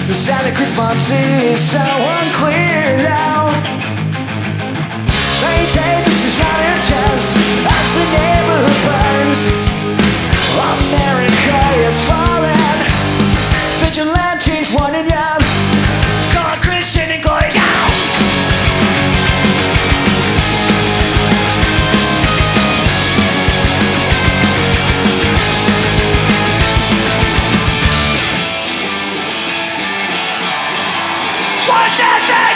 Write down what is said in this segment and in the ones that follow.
The Santa Cruz Monty is so unclear now. Maintain this is not a chance as the neighborhood burns. America is falling. Vigilantes wanting you. Call Christian and going down. What you think?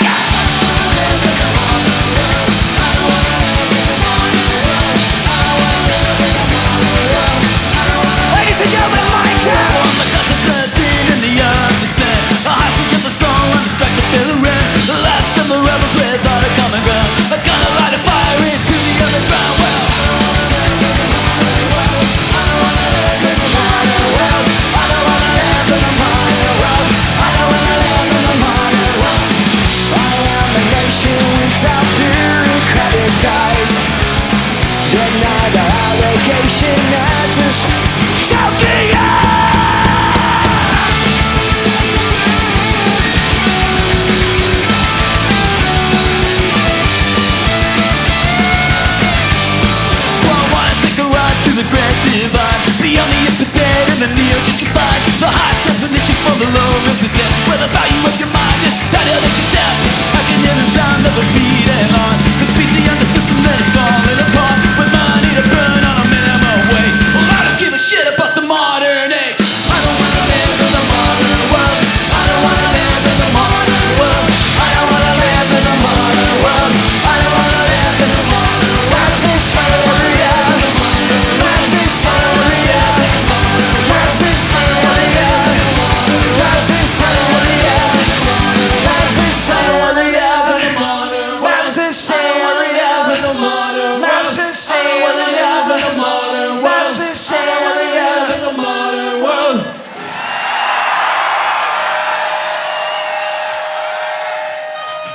Ladies and gentlemen, Mike Town. On the cusp of blood-thin in the young descent, a hostage of the soul, undistracted feeling rent. The last of the rebels without a common ground. A gonna light a fire into the underground. Well, I don't wanna live in the modern world. I don't wanna live in the modern world. I don't wanna live in the modern world. I am a nation without bureaucratic ties. Deny the allegation as a choking the Great Divide, the only incident in the neo-gentrified, the high definition for the low incident, where the value of your mind is that of the condemned. I can hear the sound of a beating heart, completely under system that is falling.